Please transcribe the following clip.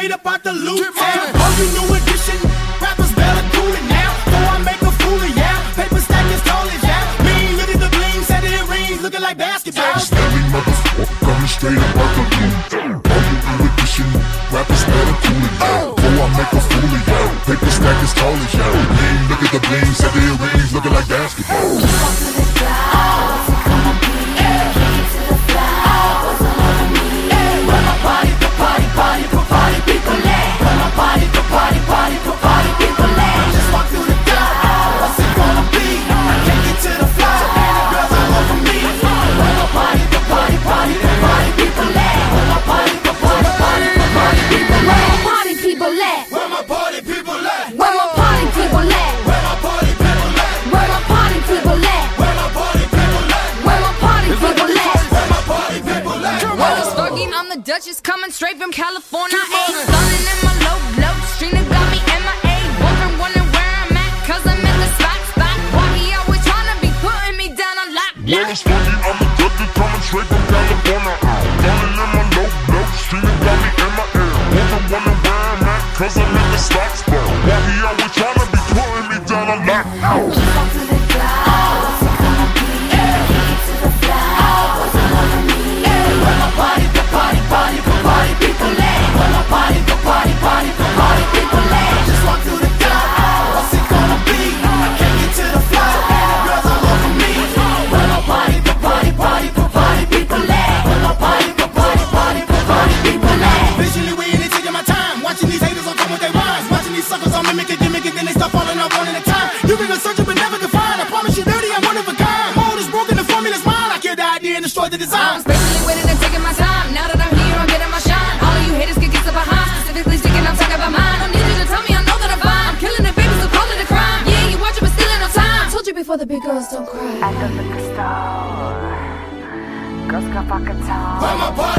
straight up out the loot town. All you new edition rappers better cool it now. Before I make a fool of ya. Paper stack as tall as ya. Mean, look at the bling, set it rings, looking like basketball. Steady motherfucker, coming straight up out the loot town. All you new edition rappers better cool it now. Before I make a fool of ya. Paper stack as tall as ya. Mean, look at the bling, set it rings, looking like basketball. I'm the Duchess coming straight from California. Ayy, stunning in my low, Trina got me MIA. Wondering where I'm at, cause I'm in the spot. Why he always tryna be putting me down on lock? Well, it's funny, I'm the Duchess coming straight from California. Stunning in my low, Trina got me MIA. Wondering where I'm at, cause I'm in the spot. Why he always tryna be putting me down on lock? Keep up to the clouds, what's it gonna be? Keep to the fly, what's it gonna be? Where my party people at? Where my party people at? Just walk through the door, what's it gonna be? I can't get to the floor, the girls all over me. Where my party people at? Where my party people at? Visually weighing and taking my time, watching these haters all come with their rhymes, watching these suckers all mimic it, then they start falling off one at a time. You can go search but never can find. I promise you, dirty, I'm one of a kind. Mold is broken, the formula's mine. I killed the idea and destroyed the design. I'm spacing waiting and taking my time. Now that I'm here, I'm getting my shine. All of you haters can get so behind. Specifically sticking, I'm talking about mine. Don't need you to tell me, I know that I'm fine. I'm killing it, baby, so call it a crime. Yeah, you watching, but still ain't no time. Told you before, the big girls don't cry. At the liquor store, girls got vodka top. Where my party